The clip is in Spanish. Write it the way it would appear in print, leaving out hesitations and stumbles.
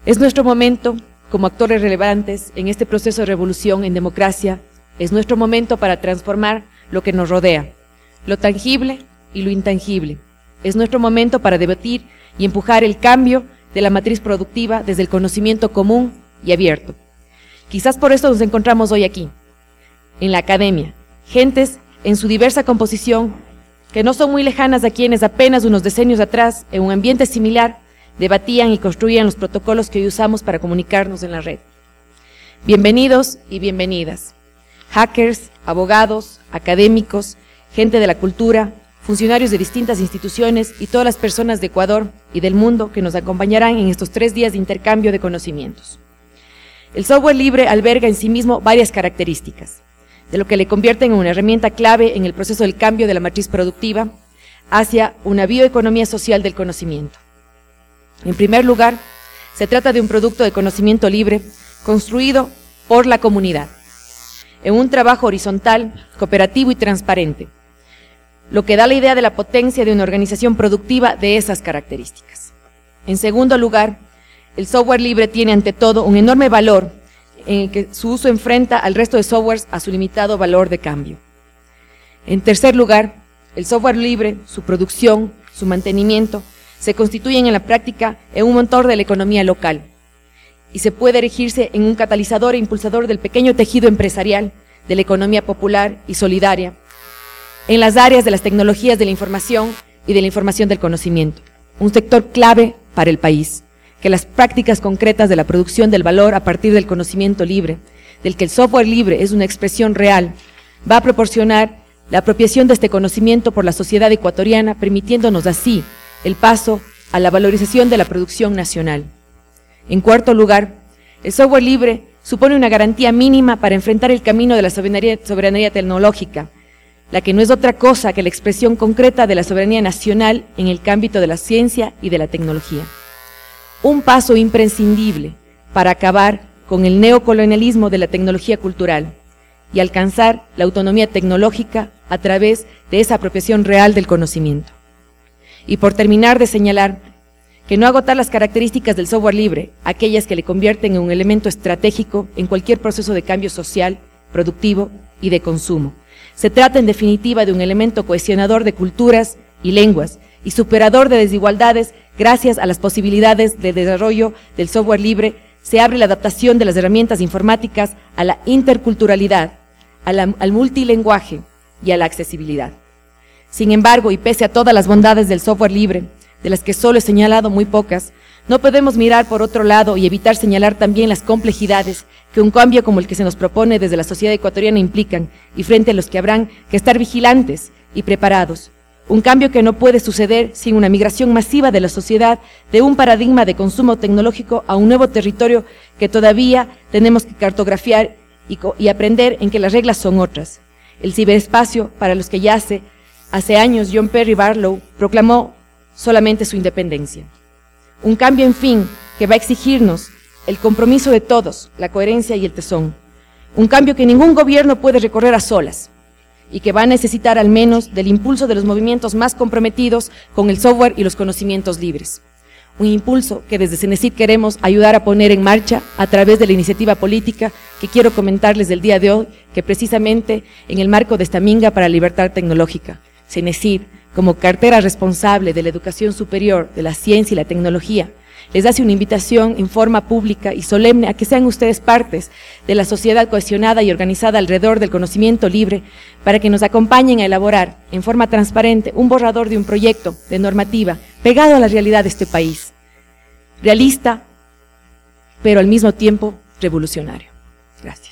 Es nuestro momento, como actores relevantes en este proceso de revolución en democracia, es nuestro momento para transformar lo que nos rodea, lo tangible y lo intangible. Es nuestro momento para debatir y empujar el cambio de la matriz productiva desde el conocimiento común y abierto. Quizás por eso nos encontramos hoy aquí, en la academia, gentes en su diversa composición que no son muy lejanas a quienes apenas unos decenios atrás, en un ambiente similar, debatían y construían los protocolos que hoy usamos para comunicarnos en la red. Bienvenidos y bienvenidas, hackers, abogados, académicos, gente de la cultura, funcionarios de distintas instituciones y todas las personas de Ecuador y del mundo que nos acompañarán en estos 3 días de intercambio de conocimientos. El software libre alberga en sí mismo varias características, de lo que le convierte en una herramienta clave en el proceso del cambio de la matriz productiva hacia una bioeconomía social del conocimiento. En primer lugar, se trata de un producto de conocimiento libre construido por la comunidad, en un trabajo horizontal, cooperativo y transparente, lo que da la idea de la potencia de una organización productiva de esas características. En segundo lugar, el software libre tiene ante todo un enorme valor en el que su uso enfrenta al resto de softwares a su limitado valor de cambio. En tercer lugar, el software libre, su producción, su mantenimiento, se constituyen en la práctica en un motor de la economía local y se puede erigirse en un catalizador e impulsador del pequeño tejido empresarial, de la economía popular y solidaria, en las áreas de las tecnologías de la información y de la información del conocimiento, un sector clave para el país, que las prácticas concretas de la producción del valor a partir del conocimiento libre, del que el software libre es una expresión real, va a proporcionar la apropiación de este conocimiento por la sociedad ecuatoriana, permitiéndonos así el paso a la valorización de la producción nacional. En cuarto lugar, el software libre supone una garantía mínima para enfrentar el camino de la soberanía tecnológica, la que no es otra cosa que la expresión concreta de la soberanía nacional en el ámbito de la ciencia y de la tecnología. Un paso imprescindible para acabar con el neocolonialismo de la tecnología cultural y alcanzar la autonomía tecnológica a través de esa apropiación real del conocimiento. Y por terminar de señalar que no agotar las características del software libre, aquellas que le convierten en un elemento estratégico en cualquier proceso de cambio social, productivo y de consumo. Se trata en definitiva de un elemento cohesionador de culturas y lenguas y superador de desigualdades. Gracias a las posibilidades de desarrollo del software libre, se abre la adaptación de las herramientas informáticas a la interculturalidad, al multilenguaje y a la accesibilidad. Sin embargo, y pese a todas las bondades del software libre, de las que solo he señalado muy pocas, no podemos mirar por otro lado y evitar señalar también las complejidades que un cambio como el que se nos propone desde la sociedad ecuatoriana implican y frente a los que habrán que estar vigilantes y preparados. Un cambio que no puede suceder sin una migración masiva de la sociedad de un paradigma de consumo tecnológico a un nuevo territorio que todavía tenemos que cartografiar y aprender en que las reglas son otras. El ciberespacio, para los que ya hace años John Perry Barlow proclamó solamente su independencia. Un cambio, en fin, que va a exigirnos el compromiso de todos, la coherencia y el tesón. Un cambio que ningún gobierno puede recorrer a solas y que va a necesitar al menos del impulso de los movimientos más comprometidos con el software y los conocimientos libres. Un impulso que desde CENESID queremos ayudar a poner en marcha a través de la iniciativa política que quiero comentarles del día de hoy, que precisamente en el marco de esta Minga para la Libertad Tecnológica, CENESID, como cartera responsable de la educación superior, de la ciencia y la tecnología, les hace una invitación en forma pública y solemne a que sean ustedes partes de la sociedad cohesionada y organizada alrededor del conocimiento libre para que nos acompañen a elaborar en forma transparente un borrador de un proyecto de normativa pegado a la realidad de este país, realista, pero al mismo tiempo revolucionario. Gracias.